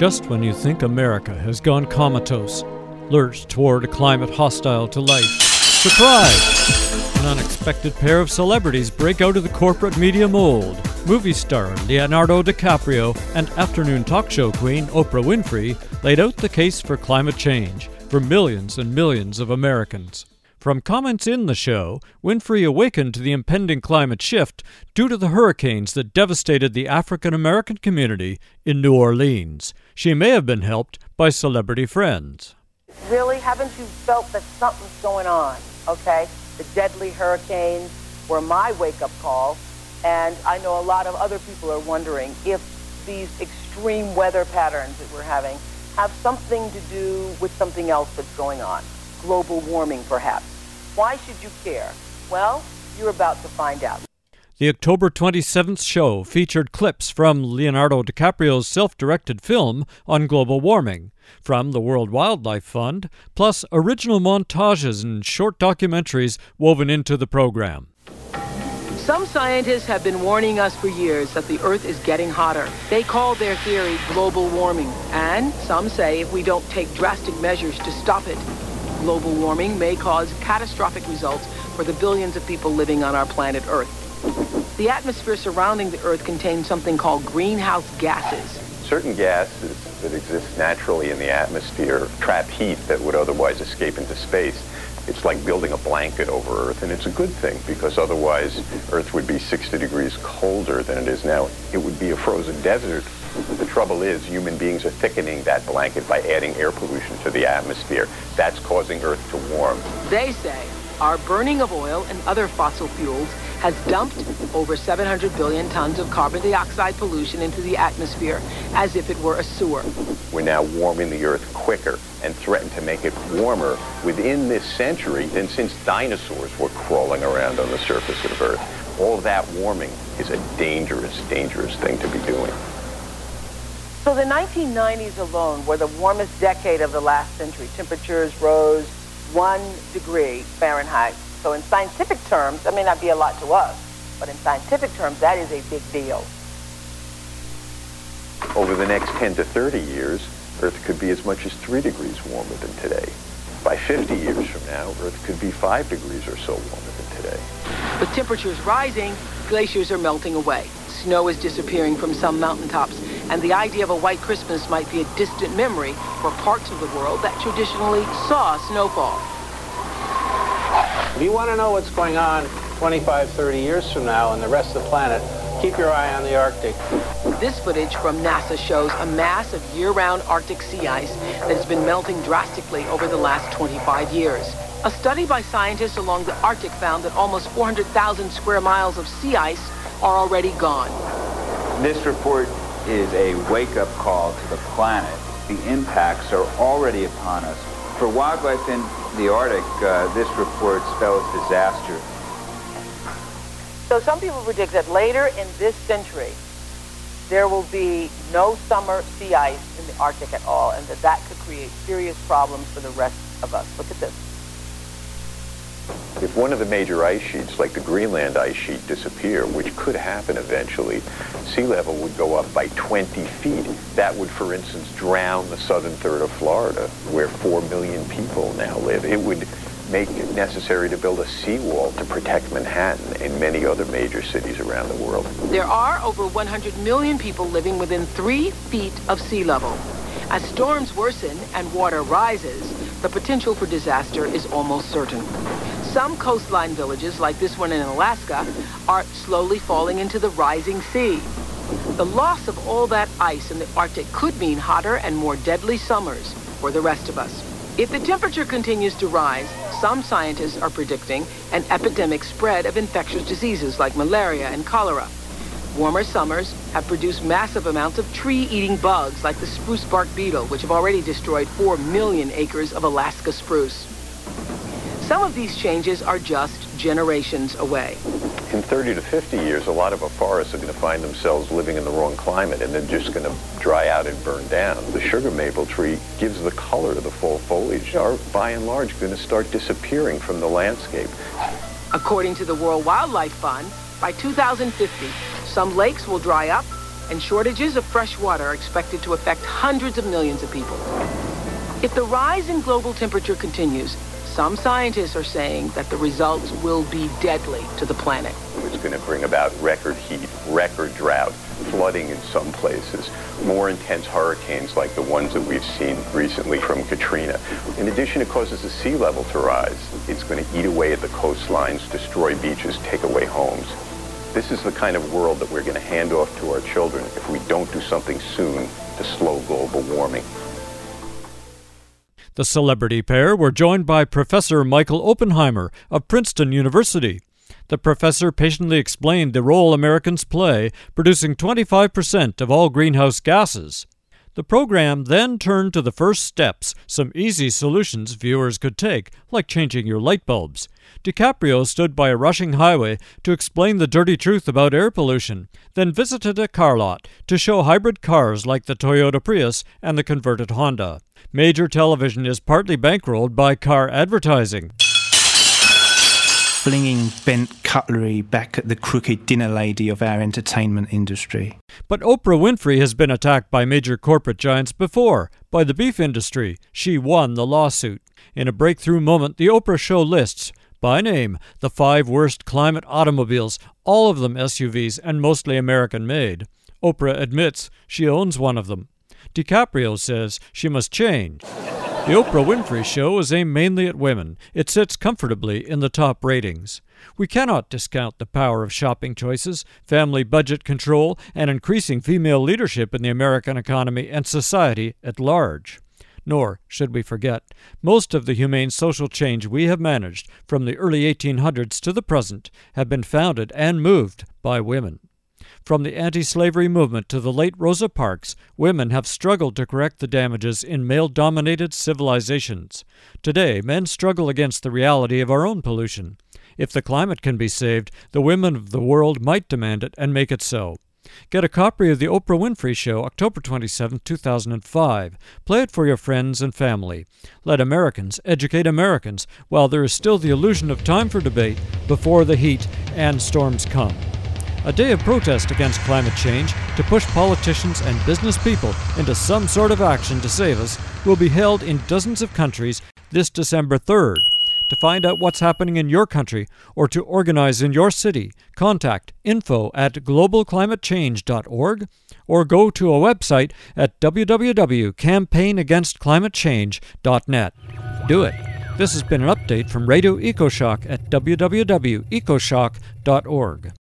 Just when you think America has gone comatose, lurched toward a climate hostile to life, surprise! An unexpected pair of celebrities break out of the corporate media mold. Movie star Leonardo DiCaprio and afternoon talk show queen Oprah Winfrey laid out the case for climate change for millions and millions of Americans. From comments in the show, Winfrey awakened to the impending climate shift due to the hurricanes that devastated the African-American community in New Orleans. She may have been helped by celebrity friends. Really, haven't you felt that something's going on, okay? The deadly hurricanes were my wake-up call, and I know a lot of other people are wondering if these extreme weather patterns that we're having have something to do with something else that's going on. Global warming, perhaps. Why should you care? Well, you're about to find out. The October 27th show featured clips from Leonardo DiCaprio's self-directed film on global warming, from the World Wildlife Fund, plus original montages and short documentaries woven into the program. Some scientists have been warning us for years that the Earth is getting hotter. They call their theory global warming, and some say if we don't take drastic measures to stop it, global warming may cause catastrophic results for the billions of people living on our planet Earth. The atmosphere surrounding the Earth contains something called greenhouse gases. Certain gases that exist naturally in the atmosphere trap heat that would otherwise escape into space. It's like building a blanket over Earth, and it's a good thing because otherwise Earth would be 60 degrees colder than it is now. It would be a frozen desert. The trouble is human beings are thickening that blanket by adding air pollution to the atmosphere. That's causing Earth to warm. They say our burning of oil and other fossil fuels has dumped over 700 billion tons of carbon dioxide pollution into the atmosphere as if it were a sewer. We're now warming the Earth quicker and threaten to make it warmer within this century than since dinosaurs were crawling around on the surface of Earth. All that warming is a dangerous, dangerous thing to be doing. So the 1990s alone were the warmest decade of the last century. Temperatures rose 1 degree Fahrenheit. So in scientific terms, that may not be a lot to us, but in scientific terms, that is a big deal. Over the next 10 to 30 years, Earth could be as much as 3 degrees warmer than today. By 50 years from now, Earth could be 5 degrees or so warmer than today. With temperatures rising, glaciers are melting away. Snow is disappearing from some mountaintops, and the idea of a white Christmas might be a distant memory for parts of the world that traditionally saw snowfall. If you want to know what's going on 25, 30 years from now in the rest of the planet, keep your eye on the Arctic. This footage from NASA shows a mass of year-round Arctic sea ice that has been melting drastically over the last 25 years. A study by scientists along the Arctic found that almost 400,000 square miles of sea ice are already gone. This report is a wake-up call to the planet. The impacts are already upon us. For wildlife in the Arctic, this report spells disaster. So some people predict that later in this century, there will be no summer sea ice in the Arctic at all, and that could create serious problems for the rest of us. Look at this. If one of the major ice sheets, like the Greenland ice sheet, disappear, which could happen eventually, sea level would go up by 20 feet. That would, for instance, drown the southern third of Florida, where 4 million people now live. It would make it necessary to build a seawall to protect Manhattan and many other major cities around the world. There are over 100 million people living within 3 feet of sea level. As storms worsen and water rises, the potential for disaster is almost certain. Some coastline villages, like this one in Alaska, are slowly falling into the rising sea. The loss of all that ice in the Arctic could mean hotter and more deadly summers for the rest of us. If the temperature continues to rise, some scientists are predicting an epidemic spread of infectious diseases like malaria and cholera. Warmer summers have produced massive amounts of tree-eating bugs like the spruce bark beetle, which have already destroyed 4 million acres of Alaska spruce. Some of these changes are just generations away. In 30 to 50 years, a lot of our forests are going to find themselves living in the wrong climate, and they're just going to dry out and burn down. The sugar maple tree gives the color to the fall foliage. Are, by and large, going to start disappearing from the landscape. According to the World Wildlife Fund, by 2050, some lakes will dry up and shortages of fresh water are expected to affect hundreds of millions of people. If the rise in global temperature continues, some scientists are saying that the results will be deadly to the planet. It's going to bring about record heat, record drought, flooding in some places, more intense hurricanes like the ones that we've seen recently from Katrina. In addition, it causes the sea level to rise. It's going to eat away at the coastlines, destroy beaches, take away homes. This is the kind of world that we're going to hand off to our children if we don't do something soon to slow global warming. The celebrity pair were joined by Professor Michael Oppenheimer of Princeton University. The professor patiently explained the role Americans play, producing 25% of all greenhouse gases. The program then turned to the first steps, some easy solutions viewers could take, like changing your light bulbs. DiCaprio stood by a rushing highway to explain the dirty truth about air pollution, then visited a car lot to show hybrid cars like the Toyota Prius and the converted Honda. Major television is partly bankrolled by car advertising. Flinging bent cutlery back at the crooked dinner lady of our entertainment industry. But Oprah Winfrey has been attacked by major corporate giants before, by the beef industry. She won the lawsuit. In a breakthrough moment, the Oprah Show lists, by name, the 5 worst climate automobiles, all of them SUVs and mostly American-made. Oprah admits she owns one of them. DiCaprio says she must change. The Oprah Winfrey Show is aimed mainly at women. It sits comfortably in the top ratings. We cannot discount the power of shopping choices, family budget control, and increasing female leadership in the American economy and society at large. Nor should we forget, most of the humane social change we have managed from the early 1800s to the present have been founded and moved by women. From the anti-slavery movement to the late Rosa Parks, women have struggled to correct the damages in male-dominated civilizations. Today, men struggle against the reality of our own pollution. If the climate can be saved, the women of the world might demand it and make it so. Get a copy of The Oprah Winfrey Show, October 27, 2005. Play it for your friends and family. Let Americans educate Americans while there is still the illusion of time for debate before the heat and storms come. A day of protest against climate change to push politicians and business people into some sort of action to save us will be held in dozens of countries this December 3rd. To find out what's happening in your country or to organize in your city, contact info@globalclimatechange.org or go to a website at www.campaignagainstclimatechange.net. Do it. This has been an update from Radio EcoShock at www.ecoshock.org.